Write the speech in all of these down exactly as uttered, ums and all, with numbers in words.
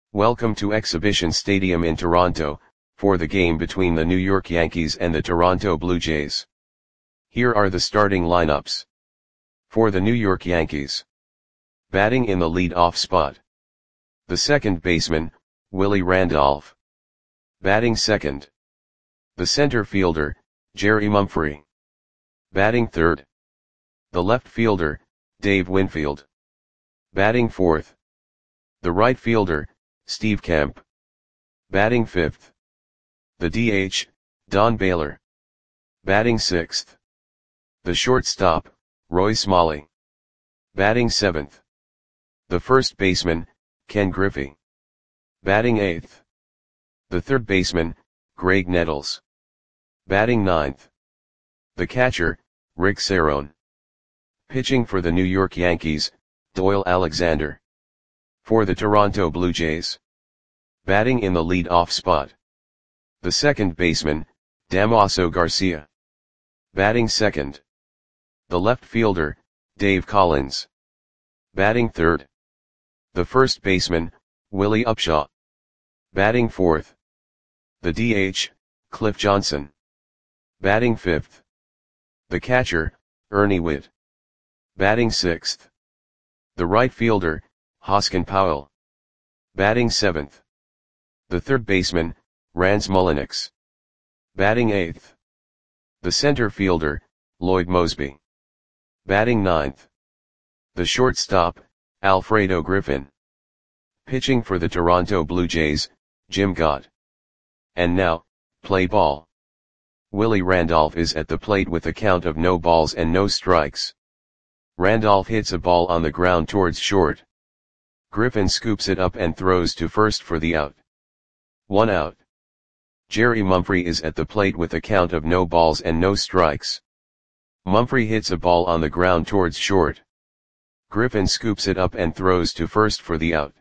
Welcome to Exhibition Stadium in Toronto, for the game between the New York Yankees and the Toronto Blue Jays. Here are the starting lineups. For the New York Yankees. Batting in the lead-off spot. The second baseman, Willie Randolph. Batting second. The center fielder, Jerry Mumphrey. Batting third. The left fielder, Dave Winfield. Batting fourth. The right fielder, Steve Kemp. Batting fifth. The D H, Don Baylor. Batting sixth. The shortstop, Roy Smalley. Batting seventh. The first baseman, Ken Griffey. Batting eighth. The third baseman, Graig Nettles. Batting ninth. The catcher, Rick Cerone. Pitching for the New York Yankees, Doyle Alexander. For the Toronto Blue Jays. Batting in the lead-off spot. The second baseman, Damaso Garcia. Batting second. The left fielder, Dave Collins. Batting third. The first baseman, Willie Upshaw. Batting fourth. The D H, Cliff Johnson. Batting fifth. The catcher, Ernie Whitt. Batting sixth. The right fielder, Hoskin Powell. Batting seventh. The third baseman, Rance Mulliniks. Batting eighth. The center fielder, Lloyd Moseby. Batting ninth. The shortstop, Alfredo Griffin. Pitching for the Toronto Blue Jays, Jim Gott. And now, play ball. Willie Randolph is at the plate with a count of no balls and no strikes. Randolph hits a ball on the ground towards short. Griffin scoops it up and throws to first for the out. One out. Jerry Mumphrey is at the plate with a count of no balls and no strikes. Mumphrey hits a ball on the ground towards short. Griffin scoops it up and throws to first for the out.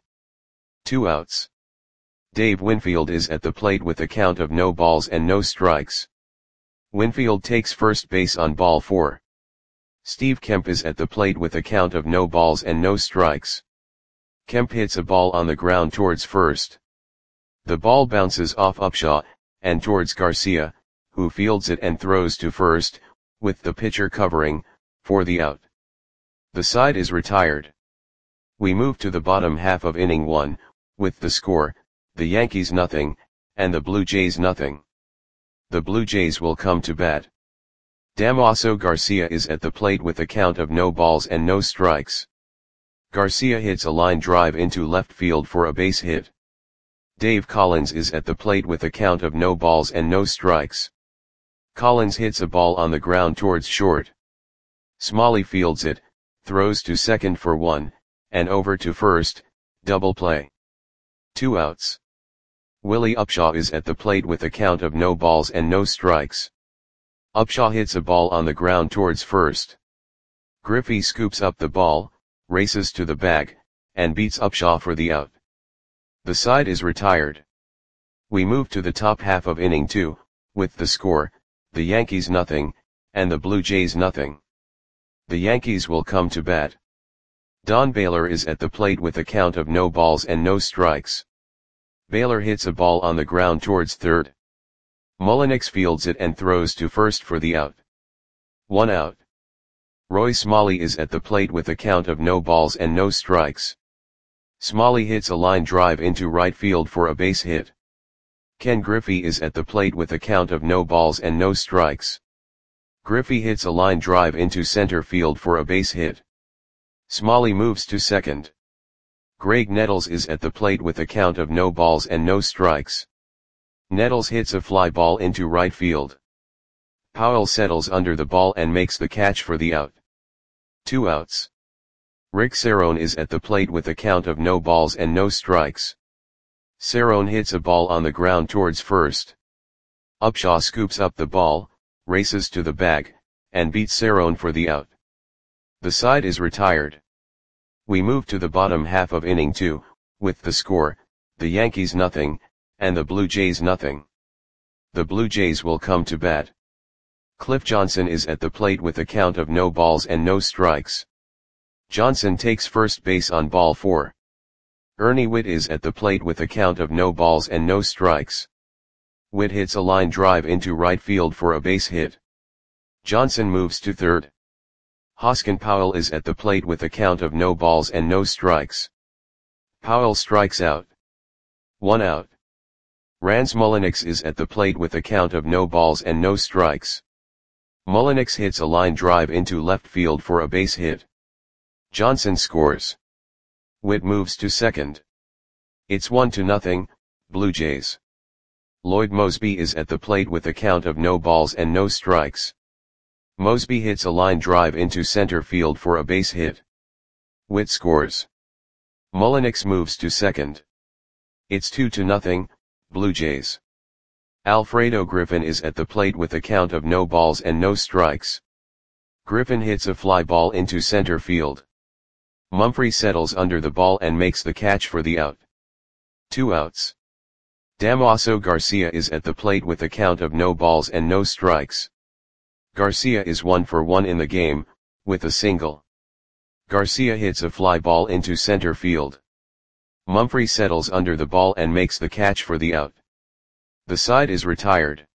Two outs. Dave Winfield is at the plate with a count of no balls and no strikes. Winfield takes first base on ball four. Steve Kemp is at the plate with a count of no balls and no strikes. Kemp hits a ball on the ground towards first. The ball bounces off Upshaw, and towards Garcia, who fields it and throws to first, with the pitcher covering, for the out. The side is retired. We move to the bottom half of inning one, with the score, the Yankees nothing, and the Blue Jays nothing. The Blue Jays will come to bat. Damaso Garcia is at the plate with a count of no balls and no strikes. Garcia hits a line drive into left field for a base hit. Dave Collins is at the plate with a count of no balls and no strikes. Collins hits a ball on the ground towards short. Smalley fields it, throws to second for one, and over to first, double play. Two outs. Willie Upshaw is at the plate with a count of no balls and no strikes. Upshaw hits a ball on the ground towards first. Griffey scoops up the ball, races to the bag, and beats Upshaw for the out. The side is retired. We move to the top half of inning two, with the score, the Yankees nothing, and the Blue Jays nothing. The Yankees will come to bat. Don Baylor is at the plate with a count of no balls and no strikes. Baylor hits a ball on the ground towards third. Mulliniks fields it and throws to first for the out. One out. Roy Smalley is at the plate with a count of no balls and no strikes. Smalley hits a line drive into right field for a base hit. Ken Griffey is at the plate with a count of no balls and no strikes. Griffey hits a line drive into center field for a base hit. Smalley moves to second. Graig Nettles is at the plate with a count of no balls and no strikes. Nettles hits a fly ball into right field. Powell settles under the ball and makes the catch for the out. Two outs. Rick Cerone is at the plate with a count of no balls and no strikes. Cerone hits a ball on the ground towards first. Upshaw scoops up the ball, races to the bag, and beats Cerone for the out. The side is retired. We move to the bottom half of inning two, with the score, the Yankees nothing, and the Blue Jays nothing. The Blue Jays will come to bat. Cliff Johnson is at the plate with a count of no balls and no strikes. Johnson takes first base on ball four. Ernie Whitt is at the plate with a count of no balls and no strikes. Whitt hits a line drive into right field for a base hit. Johnson moves to third. Hoskin Powell is at the plate with a count of no balls and no strikes. Powell strikes out. One out. Rans Mulliniks is at the plate with a count of no balls and no strikes. Mulliniks hits a line drive into left field for a base hit. Johnson scores. Whitt moves to second. It's one to nothing, Blue Jays. Lloyd Moseby is at the plate with a count of no balls and no strikes. Moseby hits a line drive into center field for a base hit. Whitt scores. Mulliniks moves to second. It's two to nothing, Blue Jays. Alfredo Griffin is at the plate with a count of no balls and no strikes. Griffin hits a fly ball into center field. Mumphrey settles under the ball and makes the catch for the out. Two outs. Damaso Garcia is at the plate with a count of no balls and no strikes. Garcia is one for one in the game, with a single. Garcia hits a fly ball into center field. Mumphrey settles under the ball and makes the catch for the out. The side is retired.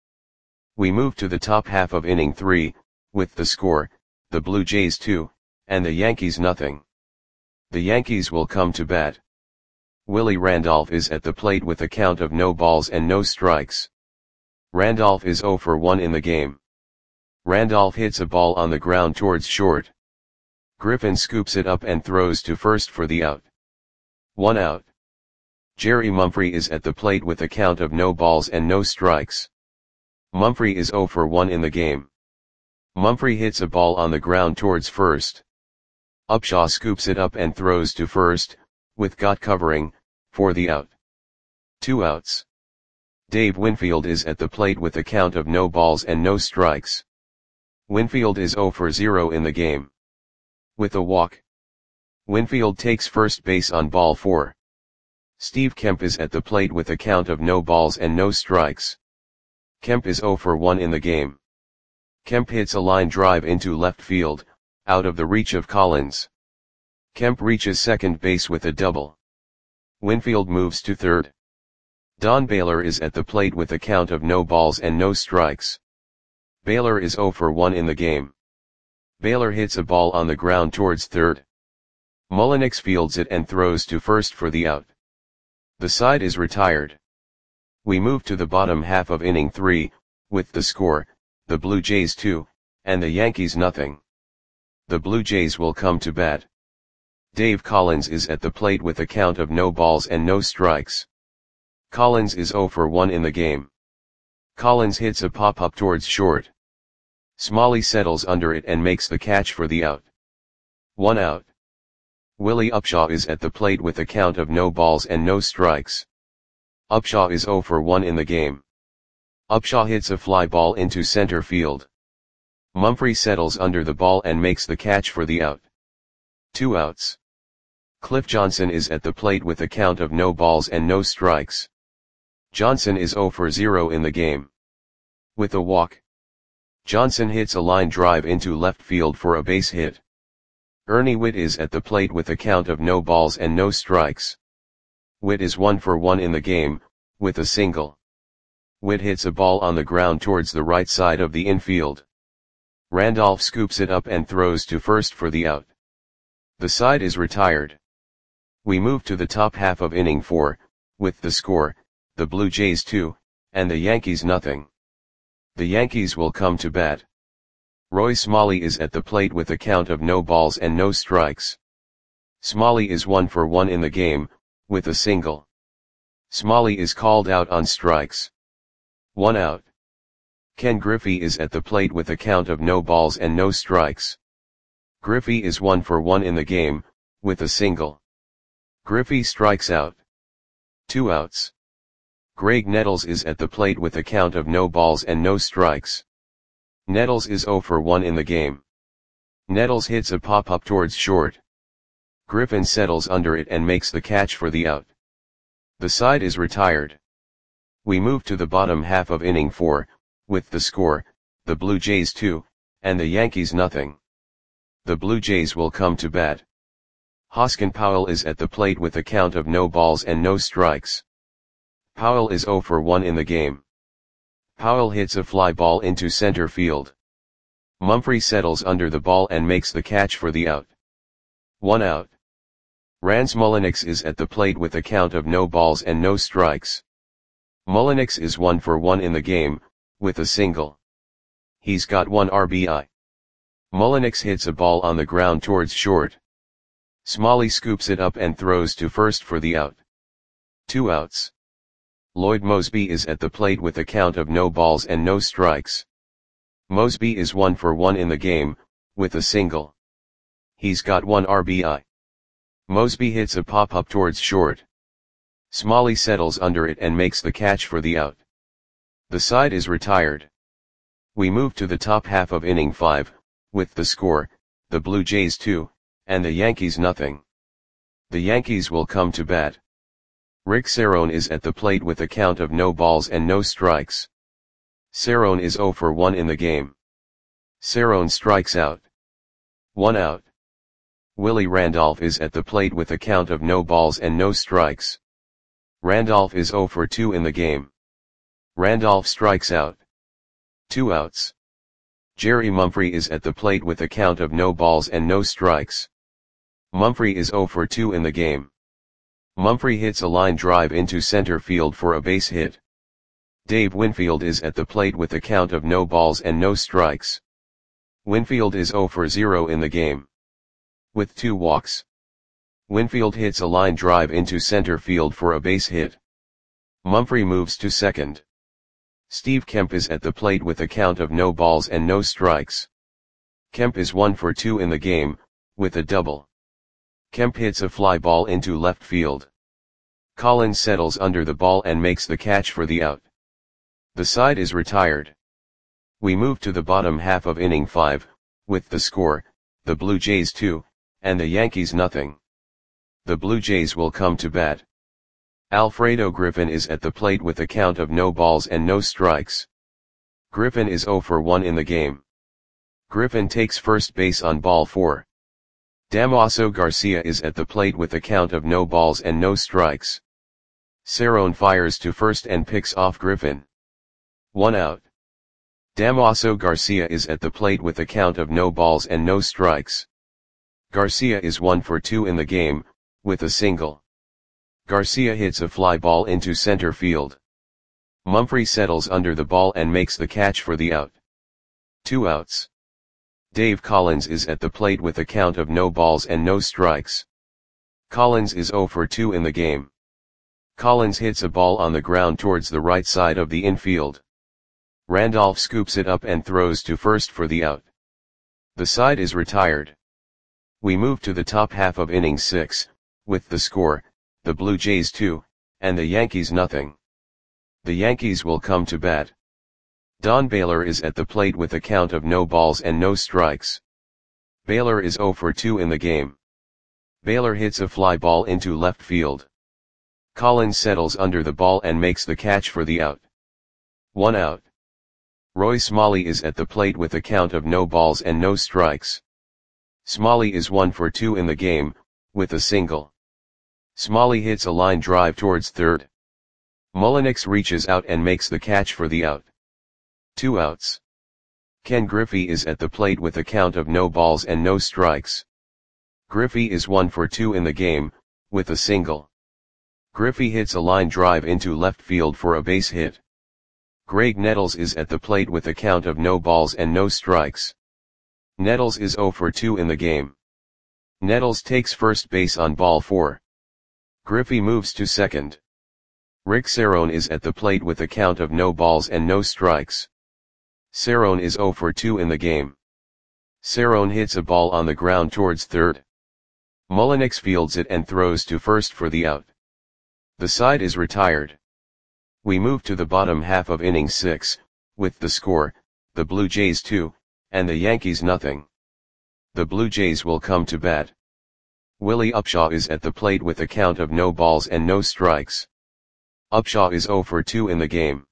We move to the top half of inning three, with the score, the Blue Jays two, and the Yankees nothing. The Yankees will come to bat. Willie Randolph is at the plate with a count of no balls and no strikes. Randolph is zero for one in the game. Randolph hits a ball on the ground towards short. Griffin scoops it up and throws to first for the out. One out. Jerry Mumphrey is at the plate with a count of no balls and no strikes. Mumphrey is zero for one in the game. Mumphrey hits a ball on the ground towards first. Upshaw scoops it up and throws to first, with Gott covering, for the out. Two outs. Dave Winfield is at the plate with a count of no balls and no strikes. Winfield is zero for zero in the game. With a walk. Winfield takes first base on ball four. Steve Kemp is at the plate with a count of no balls and no strikes. Kemp is zero for one in the game. Kemp hits a line drive into left field, out of the reach of Collins. Kemp reaches second base with a double. Winfield moves to third. Don Baylor is at the plate with a count of no balls and no strikes. Baylor is zero for one in the game. Baylor hits a ball on the ground towards third. Mulliniks fields it and throws to first for the out. The side is retired. We move to the bottom half of inning three, with the score, the Blue Jays two, and the Yankees nothing. The Blue Jays will come to bat. Dave Collins is at the plate with a count of no balls and no strikes. Collins is zero for one in the game. Collins hits a pop-up towards short. Smalley settles under it and makes the catch for the out. One out. Willie Upshaw is at the plate with a count of no balls and no strikes. Upshaw is zero for one in the game. Upshaw hits a fly ball into center field. Mumphrey settles under the ball and makes the catch for the out. Two outs. Cliff Johnson is at the plate with a count of no balls and no strikes. Johnson is zero for zero in the game. With a walk. Johnson hits a line drive into left field for a base hit. Ernie Whitt is at the plate with a count of no balls and no strikes. Whitt is one for one in the game, with a single. Whitt hits a ball on the ground towards the right side of the infield. Randolph scoops it up and throws to first for the out. The side is retired. We move to the top half of inning four, with the score, the Blue Jays two, and the Yankees nothing. The Yankees will come to bat. Roy Smalley is at the plate with a count of no balls and no strikes. Smalley is one for one in the game, with a single. Smalley is called out on strikes. One out. Ken Griffey is at the plate with a count of no balls and no strikes. Griffey is one for one in the game, with a single. Griffey strikes out. Two outs. Greg Nettles is at the plate with a count of no balls and no strikes. Nettles is zero for one in the game. Nettles hits a pop-up towards short. Griffin settles under it and makes the catch for the out. The side is retired. We move to the bottom half of inning four, with the score, the Blue Jays two, and the Yankees nothing. The Blue Jays will come to bat. Hoskin Powell is at the plate with a count of no balls and no strikes. Powell is zero for one in the game. Powell hits a fly ball into center field. Mumphrey settles under the ball and makes the catch for the out. One out. Rance Mulliniks is at the plate with a count of no balls and no strikes. Mulliniks is one for one in the game, with a single. He's got one R B I. Mulliniks hits a ball on the ground towards short. Smalley scoops it up and throws to first for the out. Two outs. Lloyd Moseby is at the plate with a count of no balls and no strikes. Moseby is one for one in the game, with a single. He's got one R B I. Moseby hits a pop-up towards short. Smalley settles under it and makes the catch for the out. The side is retired. We move to the top half of inning five, with the score, the Blue Jays two, and the Yankees nothing. The Yankees will come to bat. Rick Cerrone is at the plate with a count of no balls and no strikes. Cerrone is zero for one in the game. Cerrone strikes out. One out. Willie Randolph is at the plate with a count of no balls and no strikes. Randolph is zero for two in the game. Randolph strikes out. Two outs. Jerry Mumphrey is at the plate with a count of no balls and no strikes. Mumphrey is zero for two in the game. Mumphrey hits a line drive into center field for a base hit. Dave Winfield is at the plate with a count of no balls and no strikes. Winfield is zero for zero in the game. With two walks. Winfield hits a line drive into center field for a base hit. Mumphrey moves to second. Steve Kemp is at the plate with a count of no balls and no strikes. Kemp is one for two in the game, with a double. Kemp hits a fly ball into left field. Collins settles under the ball and makes the catch for the out. The side is retired. We move to the bottom half of inning five, with the score, the Blue Jays two, and the Yankees nothing. The Blue Jays will come to bat. Alfredo Griffin is at the plate with a count of no balls and no strikes. Griffin is zero for one in the game. Griffin takes first base on ball four. Damaso Garcia is at the plate with a count of no balls and no strikes. Cerrone fires to first and picks off Griffin. One out. Damaso Garcia is at the plate with a count of no balls and no strikes. Garcia is one for two in the game, with a single. Garcia hits a fly ball into center field. Mumphrey settles under the ball and makes the catch for the out. Two outs. Dave Collins is at the plate with a count of no balls and no strikes. Collins is zero for two in the game. Collins hits a ball on the ground towards the right side of the infield. Randolph scoops it up and throws to first for the out. The side is retired. We move to the top half of inning six, with the score, the Blue Jays two, and the Yankees nothing. The Yankees will come to bat. Don Baylor is at the plate with a count of no balls and no strikes. Baylor is zero for two in the game. Baylor hits a fly ball into left field. Collins settles under the ball and makes the catch for the out. One out. Roy Smalley is at the plate with a count of no balls and no strikes. Smalley is one for two in the game, with a single. Smalley hits a line drive towards third. Mulliniks reaches out and makes the catch for the out. Two outs. Ken Griffey is at the plate with a count of no balls and no strikes. Griffey is one for two in the game, with a single. Griffey hits a line drive into left field for a base hit. Greg Nettles is at the plate with a count of no balls and no strikes. Nettles is zero for two in the game. Nettles takes first base on ball four. Griffey moves to second. Rick Cerrone is at the plate with a count of no balls and no strikes. Cerrone is zero for two in the game. Cerrone hits a ball on the ground towards third. Mulliniks fields it and throws to first for the out. The side is retired. We move to the bottom half of inning six, with the score, the Blue Jays two, and the Yankees nothing. The Blue Jays will come to bat. Willie Upshaw is at the plate with a count of no balls and no strikes. Upshaw is zero for two in the game.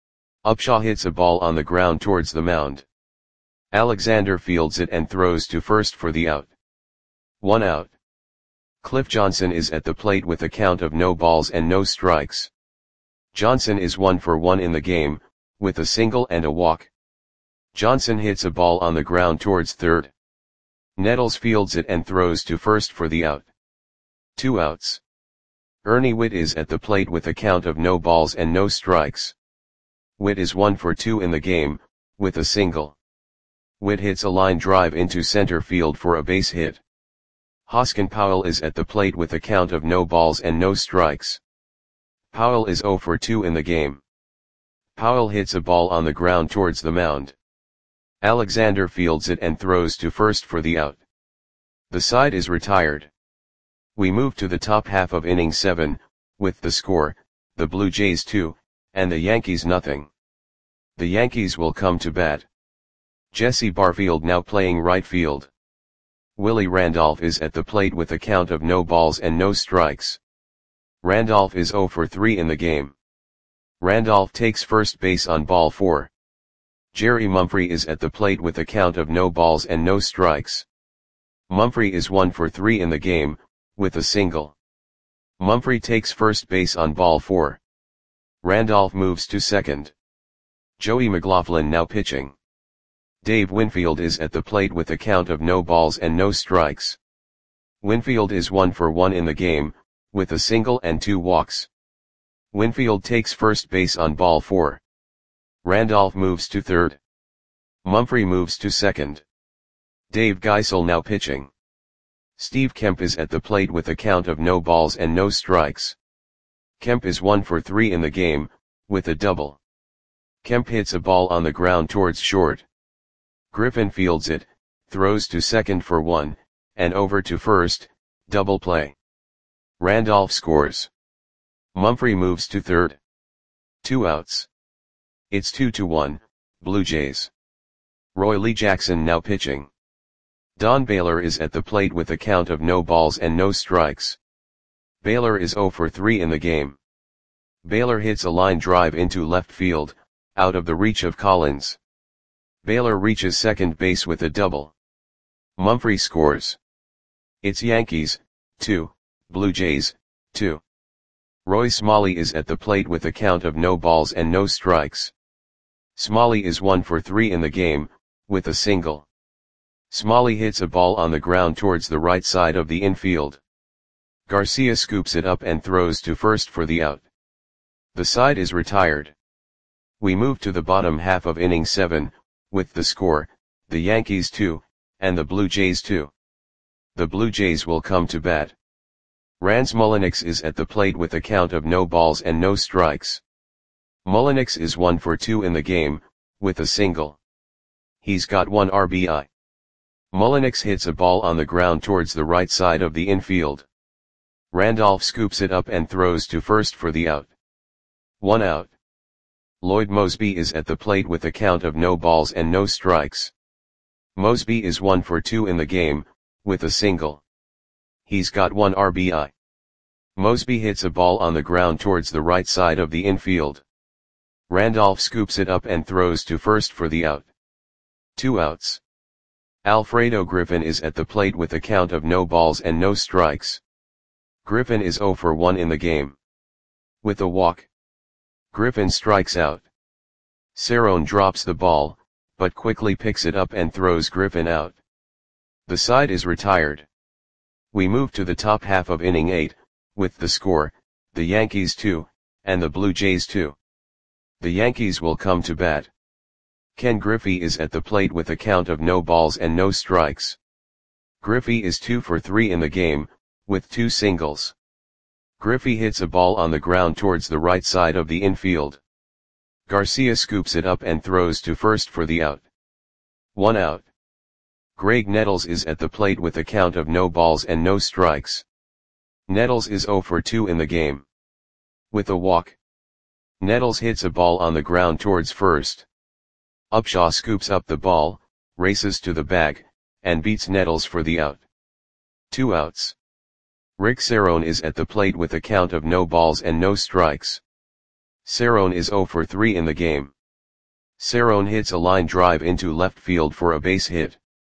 Upshaw hits a ball on the ground towards the mound. Alexander fields it and throws to first for the out. One out. Cliff Johnson is at the plate with a count of no balls and no strikes. Johnson is one for one in the game, with a single and a walk. Johnson hits a ball on the ground towards third. Nettles fields it and throws to first for the out. Two outs. Ernie Whitt is at the plate with a count of no balls and no strikes. Whitt is one for two in the game, with a single. Whitt hits a line drive into center field for a base hit. Hoskin Powell is at the plate with a count of no balls and no strikes. Powell is zero for two in the game. Powell hits a ball on the ground towards the mound. Alexander fields it and throws to first for the out. The side is retired. We move to the top half of inning seven, with the score, the Blue Jays two, and the Yankees nothing. The Yankees will come to bat. Jesse Barfield now playing right field. Willie Randolph is at the plate with a count of no balls and no strikes. Randolph is zero for three in the game. Randolph takes first base on ball four. Jerry Mumphrey is at the plate with a count of no balls and no strikes. Mumphrey is one for three in the game, with a single. Mumphrey takes first base on ball four. Randolph moves to second. Joey McLaughlin now pitching. Dave Winfield is at the plate with a count of no balls and no strikes. Winfield is one for one in the game, with a single and two walks. Winfield takes first base on ball four. Randolph moves to third. Mumphrey moves to second. Dave Geisel now pitching. Steve Kemp is at the plate with a count of no balls and no strikes. Kemp is one for three in the game, with a double. Kemp hits a ball on the ground towards short. Griffin fields it, throws to second for one, and over to first, double play. Randolph scores. Mumphrey moves to third. Two outs. It's two to one, Blue Jays. Roy Lee Jackson now pitching. Don Baylor is at the plate with a count of no balls and no strikes. Baylor is zero for three in the game. Baylor hits a line drive into left field, out of the reach of Collins. Baylor reaches second base with a double. Mumphrey scores. It's Yankees, two, Blue Jays, two. Roy Smalley is at the plate with a count of no balls and no strikes. Smalley is one for three in the game, with a single. Smalley hits a ball on the ground towards the right side of the infield. Garcia scoops it up and throws to first for the out. The side is retired. We move to the bottom half of inning seven, with the score, the Yankees two, and the Blue Jays two. The Blue Jays will come to bat. Rance Mulliniks is at the plate with a count of no balls and no strikes. Mulliniks is one for two in the game, with a single. He's got one R B I. Mulliniks hits a ball on the ground towards the right side of the infield. Randolph scoops it up and throws to first for the out. One out. Lloyd Mosby is at the plate with a count of no balls and no strikes. Mosby is one for two in the game, with a single. He's got one R B I. Mosby hits a ball on the ground towards the right side of the infield. Randolph scoops it up and throws to first for the out. Two outs. Alfredo Griffin is at the plate with a count of no balls and no strikes. Griffin is zero for one in the game. With a walk. Griffin strikes out. Cerrone drops the ball, but quickly picks it up and throws Griffin out. The side is retired. We move to the top half of inning eight, with the score, the Yankees two, and the Blue Jays two. The Yankees will come to bat. Ken Griffey is at the plate with a count of no balls and no strikes. Griffey is two for three in the game, with two singles. Griffey hits a ball on the ground towards the right side of the infield. Garcia scoops it up and throws to first for the out. One out. Greg Nettles is at the plate with a count of no balls and no strikes. Nettles is zero for two in the game. With a walk. Nettles hits a ball on the ground towards first. Upshaw scoops up the ball, races to the bag, and beats Nettles for the out. Two outs. Rick Cerrone is at the plate with a count of no balls and no strikes. Cerrone is zero for three in the game. Cerrone hits a line drive into left field for a base hit.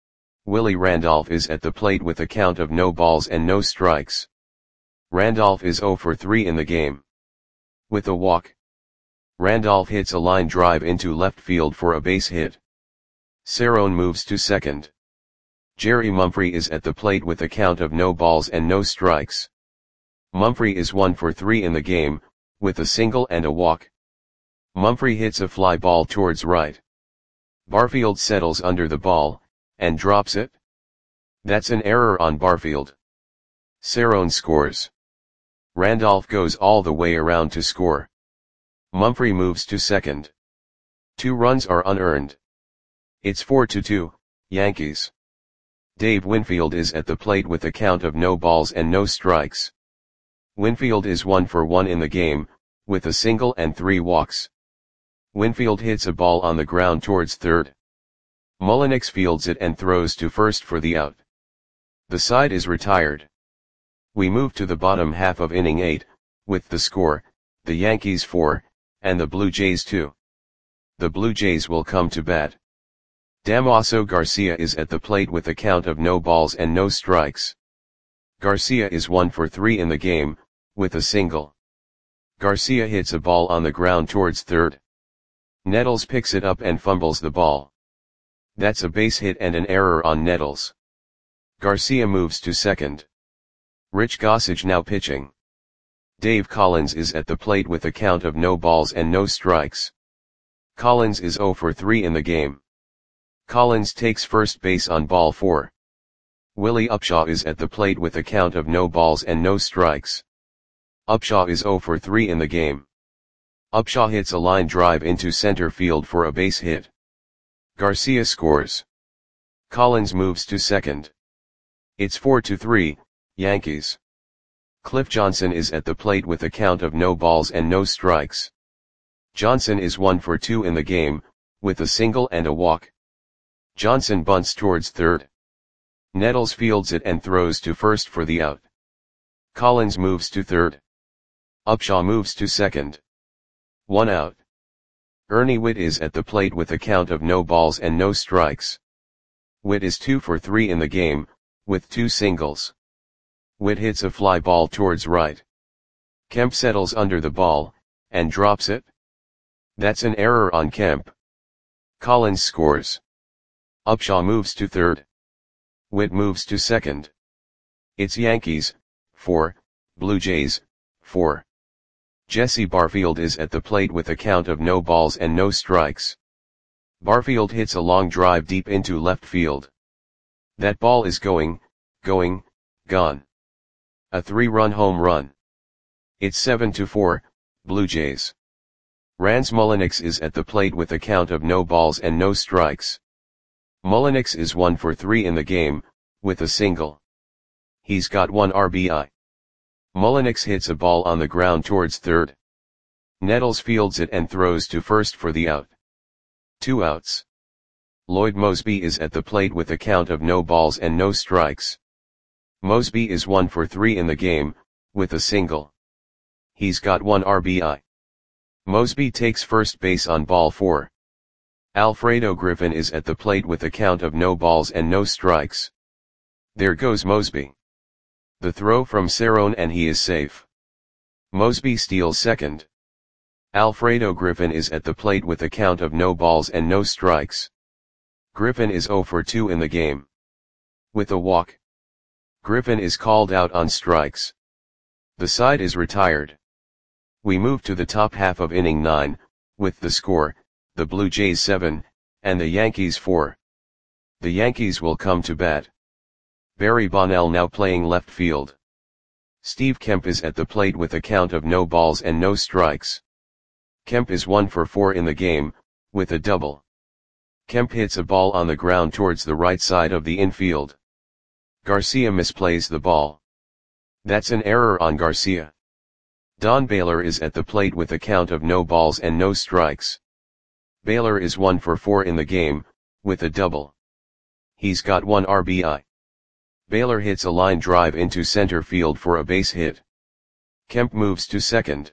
Willie Randolph is at the plate with a count of no balls and no strikes. Randolph is zero for three in the game. With a walk, Randolph hits a line drive into left field for a base hit. Cerrone moves to second. Jerry Mumphrey is at the plate with a count of no balls and no strikes. Mumphrey is one for three in the game, with a single and a walk. Mumphrey hits a fly ball towards right. Barfield settles under the ball, and drops it. That's an error on Barfield. Cerrone scores. Randolph goes all the way around to score. Mumphrey moves to second. Two runs are unearned. It's four to two, Yankees. Dave Winfield is at the plate with a count of no balls and no strikes. Winfield is one for one in the game, with a single and three walks. Winfield hits a ball on the ground towards third. Mullenix fields it and throws to first for the out. The side is retired. We move to the bottom half of inning eight, with the score, the Yankees four, and the Blue Jays two. The Blue Jays will come to bat. Damaso Garcia is at the plate with a count of no balls and no strikes. Garcia is one for three in the game, with a single. Garcia hits a ball on the ground towards third. Nettles picks it up and fumbles the ball. That's a base hit and an error on Nettles. Garcia moves to second. Rich Gossage now pitching. Dave Collins is at the plate with a count of no balls and no strikes. Collins is zero for three in the game. Collins takes first base on ball four. Willie Upshaw is at the plate with a count of no balls and no strikes. Upshaw is zero for three in the game. Upshaw hits a line drive into center field for a base hit. Garcia scores. Collins moves to second. It's four to three, Yankees. Cliff Johnson is at the plate with a count of no balls and no strikes. Johnson is one for two in the game, with a single and a walk. Johnson bunts towards third. Nettles fields it and throws to first for the out. Collins moves to third. Upshaw moves to second. One out. Ernie Whitt is at the plate with a count of no balls and no strikes. Whitt is two for three in the game, with two singles. Whitt hits a fly ball towards right. Kemp settles under the ball, and drops it. That's an error on Kemp. Collins scores. Upshaw moves to third. Whitt moves to second. It's Yankees, four, Blue Jays, four. Jesse Barfield is at the plate with a count of no balls and no strikes. Barfield hits a long drive deep into left field. That ball is going, going, gone. A three-run home run. It's seven to four, Blue Jays. Rans Mullenix is at the plate with a count of no balls and no strikes. Mullenix is one for three in the game, with a single. He's got one R B I. Mullenix hits a ball on the ground towards third. Nettles fields it and throws to first for the out. Two outs. Lloyd Mosby is at the plate with a count of no balls and no strikes. Mosby is one for three in the game, with a single. He's got one R B I. Mosby takes first base on ball four. Alfredo Griffin is at the plate with a count of no balls and no strikes. There goes Mosby. The throw from Cerrone and he is safe. Mosby steals second. Alfredo Griffin is at the plate with a count of no balls and no strikes. Griffin is zero for two in the game. With a walk, Griffin is called out on strikes. The side is retired. We move to the top half of inning nine, with the score, the Blue Jays seven, and the Yankees four. The Yankees will come to bat. Barry Bonnell now playing left field. Steve Kemp is at the plate with a count of no balls and no strikes. Kemp is one for four in the game, with a double. Kemp hits a ball on the ground towards the right side of the infield. Garcia misplays the ball. That's an error on Garcia. Don Baylor is at the plate with a count of no balls and no strikes. Baylor is one for four in the game, with a double. He's got one R B I. Baylor hits a line drive into center field for a base hit. Kemp moves to second.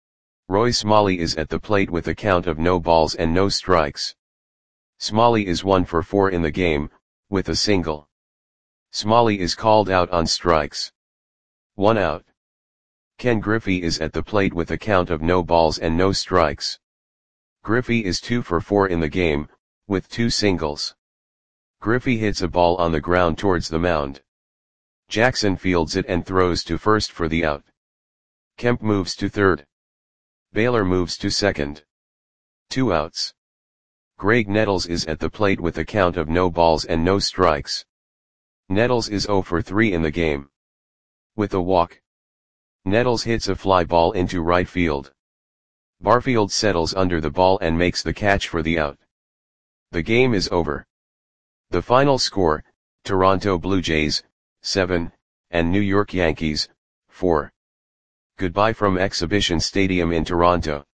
Roy Smalley is at the plate with a count of no balls and no strikes. Smalley is one for four in the game, with a single. Smalley is called out on strikes. One out. Ken Griffey is at the plate with a count of no balls and no strikes. Griffey is two for four in the game, with two singles. Griffey hits a ball on the ground towards the mound. Jackson fields it and throws to first for the out. Kemp moves to third. Baylor moves to second. Two outs. Greg Nettles is at the plate with a count of no balls and no strikes. Nettles is zero for three in the game. With a walk. Nettles hits a fly ball into right field. Barfield settles under the ball and makes the catch for the out. The game is over. The final score, Toronto Blue Jays, seven, and New York Yankees, four. Goodbye from Exhibition Stadium in Toronto.